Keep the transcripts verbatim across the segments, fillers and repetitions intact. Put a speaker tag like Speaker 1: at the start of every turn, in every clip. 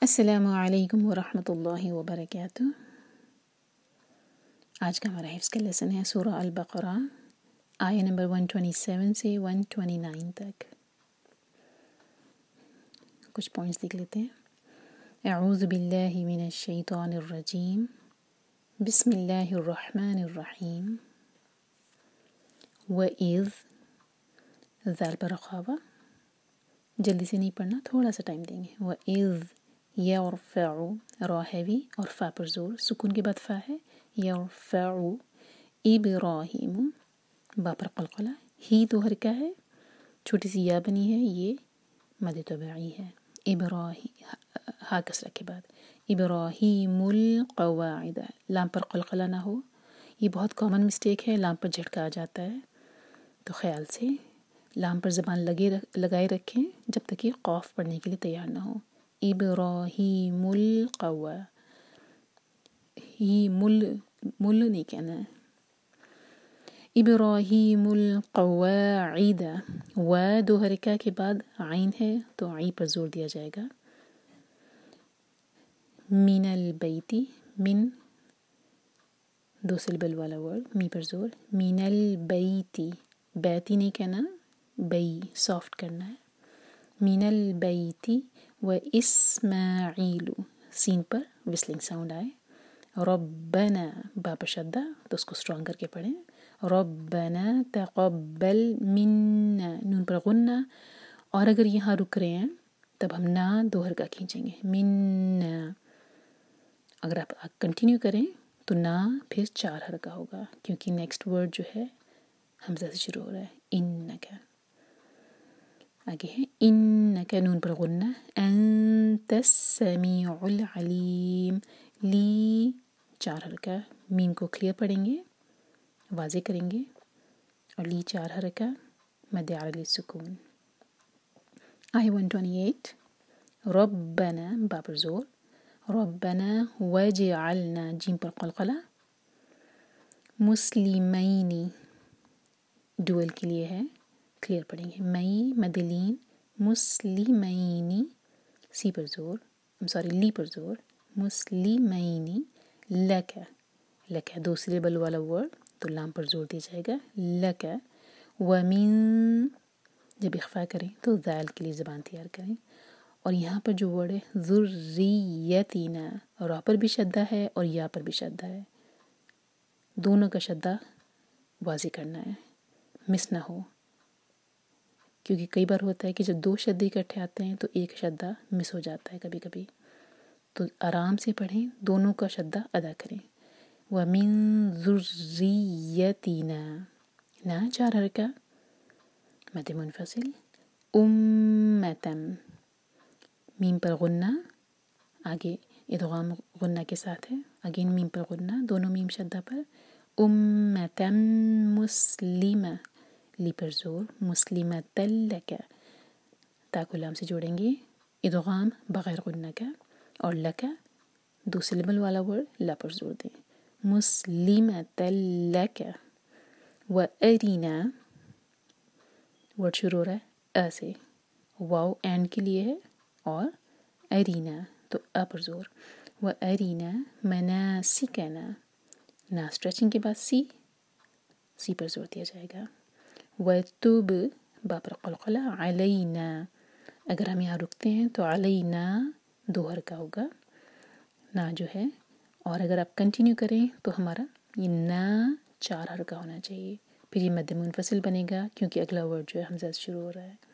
Speaker 1: السلام علیکم ورحمۃ اللہ وبرکاتہ۔ آج کا ہمارا حفظ کا لیسن ہے سورہ البقرہ، آیہ نمبر ایک سو سیون سے ایک سو انیس تک۔ کچھ پوائنٹس دیکھ لیتے ہیں۔ اعوذ باللہ من الشیطان الرجیم، بسم اللہ الرحمن الرحیم۔ وَإِذْ، ذال پر رخاوہ، جلدی سے نہیں پڑھنا، تھوڑا سا ٹائم دیں گے۔ وَإِذْ یرفع، را ہیوی اور فا پر زور، سکون کے بعد فا ہے۔ یرفع ابراہیم، با پر قلقلہ، ہی دو حرکہ ہے، چھوٹی سی یا بنی ہے، یہ مد طبعی ہے۔ ابراہیم، ہا کسرہ کے بعد، ابراہیم القواعد، لام پر قلقلہ نہ ہو، یہ بہت کامن مسٹیک ہے، لام پر جھٹکا آ جاتا ہے، تو خیال سے لام پر زبان لگے لگائے رکھیں جب تک یہ قاف پڑھنے کے لیے تیار نہ ہو۔ ابراہیم القوا، ہی مل مل نہیں کہنا ہے۔ ابراہیم القواعد، و دو حرکہ کے بعد عین ہے تو عی پر زور دیا جائے گا۔ من البیتی، من دو سلبل والا ورڈ، می پر زور، من البیتی، بیتی نہیں کہنا، بی سافٹ کرنا ہے۔ من البیتی و اسماعیل، سین پر وسلنگ ساؤنڈ آئے۔ ربنا، با پر شدہ تو اس کو سٹرانگ کر کے پڑھیں۔ ربنا تقبل منا، نون پر غنہ، اور اگر یہاں رک رہے ہیں تب ہم نا دو حرکہ کھینچیں گے، منا۔ اگر آپ کنٹینیو کریں تو نا پھر چار حرکہ ہوگا، کیونکہ نیکسٹ ورڈ جو ہے حمزہ سے شروع ہو رہا ہے، انکا۔ آگے ہے انکا، نون پر غنہ، انت السمیع العلیم، لی چار حرکہ، میم کو کلیئر پڑھیں گے، واضح کریں گے، اور لی چار حرکہ، مد عرلی سکون۔ آیہ ایک سو اٹھائیس، ربنا، با پر زور، ربنا وجعلنا، جیم پر قلقلہ، مسلمین، ڈوئل کے لیے ہے، کلیئر پڑھیں گے، مئی مد لین، مسلمین، سی پر زور، سوری لی پر زور، مسلمین، لک، لک دو سلیبل والا ورڈ تو لام پر زور دیا جائے گا، لک، ومن، جب اخفا کریں تو ذال کے لیے زبان تیار کریں، اور یہاں پر جو ورڈ ہے ذریتنا، را پر بھی شدہ ہے اور یا پر بھی شدہ ہے، دونوں کا شدہ واضح کرنا ہے، مس نہ ہو، کیونکہ کئی بار ہوتا ہے کہ جب دو شدے اکٹھے آتے ہیں تو ایک شدہ مس ہو جاتا ہے کبھی کبھی، تو آرام سے پڑھیں، دونوں کا شدہ ادا کریں۔ وَمِن ذُرِّيَّتِنَا، نا چار حرکہ، مد منفصل، اُمَّةً، میم پر غنہ، آگے ادغام غنہ کے ساتھ ہے، اگین میم پر غنہ، دونوں میم شدہ پر، اُمَّةً مسلمہ، لی پر زور، مسلمۃ لک، تا کو لام سے جوڑیں گے، ادغام بغیر غنہ کا، اور لک دو سلیبل والا ورڈ لا پر زور دیں، مسلمۃ لک، وَأَرِنَا، ورڈ شروع ہو رہا ہے اَ سے، واو اینڈ کے لیے ہے، اور ارینا تو ا پر زور، وَأَرِنَا مَنَاسِكَنَا، نا اسٹریچنگ کے بعد سی، سی پر زور دیا جائے گا۔ وَتُبْ، با پر قلقلہ، عَلَيْنَا، اگر ہم یہاں رکتے ہیں تو علینا دو حرکہ ہوگا، نا جو ہے، اور اگر آپ کنٹینیو کریں تو ہمارا یہ نا چار حرکہ ہونا چاہیے، پھر یہ مد منفصل بنے گا کیونکہ اگلا ورڈ جو ہے حمزہ سے شروع ہو رہا ہے۔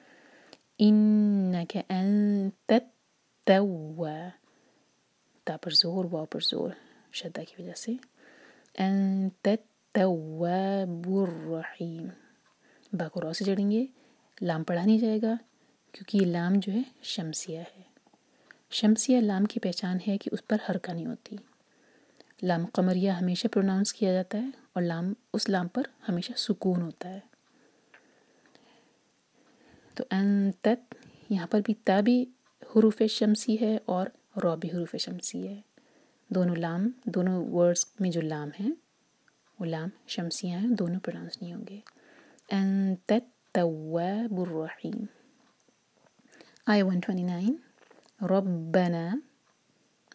Speaker 1: انک انت التواب، تا پر زور، واو پر زور، شدہ کی وجہ سے، انت التواب الرحیم، با کو را سے جڑیں گے، لام پڑھا نہیں جائے گا کیونکہ یہ لام جو ہے شمسیہ ہے، شمسیہ لام کی پہچان ہے کہ اس پر حرکہ نہیں ہوتی، لام قمریہ ہمیشہ پروناؤنس کیا جاتا ہے اور لام اس لام پر ہمیشہ سکون ہوتا ہے، تو انتت، یہاں پر بھی تا بھی حروف شمسی ہے اور را بھی حروف شمسی ہے، دونوں لام، دونوں ورڈز میں جو لام ہیں وہ لام شمسیہ ہیں، دونوں پروناؤنس نہیں ہوں گے۔ انت التواب الرحیم۔ آیہ ایک سو انیس، ربنا،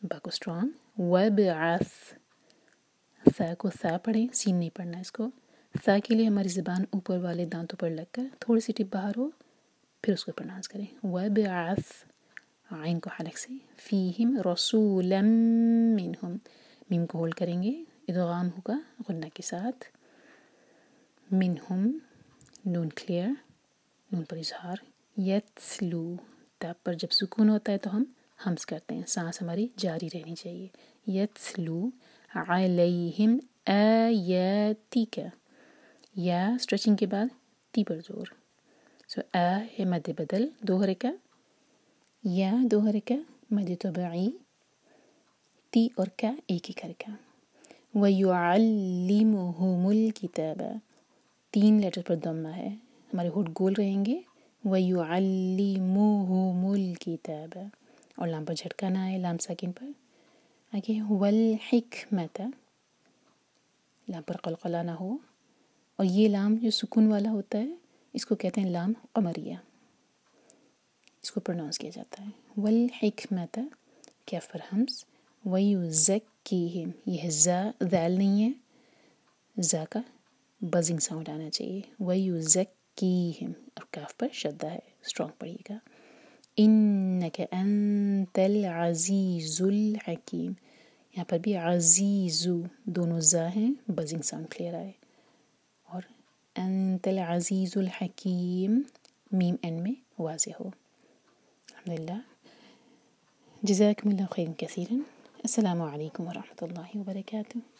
Speaker 1: با کو اسٹرانگ. وابعث ثا کو ثا پڑھیں، سین نہیں پڑھنا اس کو. ثا کے لیے ہماری زبان اوپر والے دانتوں پر لگ کر تھوڑی سی ٹپ باہر ہو، پھر اس کو پروناؤنس کریں. وابعث عین کو حلق سے. فیہم رسولا منہم، میم کو ہولڈ کریں گے، ادغام ہوگا غنہ کے ساتھ. منہم نون کلیئر، نون پر اظہار. یتسلو تاء پر جب سکون ہوتا ہے تو ہم ہمس کرتے ہیں، سانس ہماری جاری رہنی چاہیے. یتسلو علیہم آیاتک، یا اسٹریچنگ کے بعد تی پر زور. سو آ ہے مد بدل دو حرکہ، یا دو حرکہ مد طبعی، تی اور کا ایک ایک حرکہ. وَيُعَلِّمُهُمُ الْكِتَابَ، تین لیٹر پر ضمہ ہے، ہمارے ہونٹ گول رہیں گے. وَيُعَلِّمُهُمُ الْكِتَابَ، اور لام پر جھٹکا نہ آئے، لام ساکن پر. آگے وَالْحِکْمَةَ، لام پر قلقلہ نہ ہو، اور یہ لام جو سکون والا ہوتا ہے اس کو کہتے ہیں لام قمریہ، اس کو پروناؤنس کیا جاتا ہے. وَالْحِکْمَةَ کیف پر ہمس. وَيُزَكِّيهِمْ، یہ ہے زا، ذال نہیں ہے، زا کا بزنگ ساؤنڈ آنا چاہیے. وَيُزَكِّيهِمْ، اور کاف پر شدہ ہے، اسٹرانگ پڑھیے گا. إِنَّكَ أَنْتَ الْعَزِيزُ الْحَكِيمُ، یہاں پر بھی عزیزو دونوں زا ہیں، بزنگ ساؤنڈ کلیئر آئے. اور انت العزیز الحکیم، میم اینڈ میں واضح ہو. الحمدللہ. جزاکم اللہ خیرا کثیرا. السلام علیکم ورحمۃ اللہ وبرکاتہ.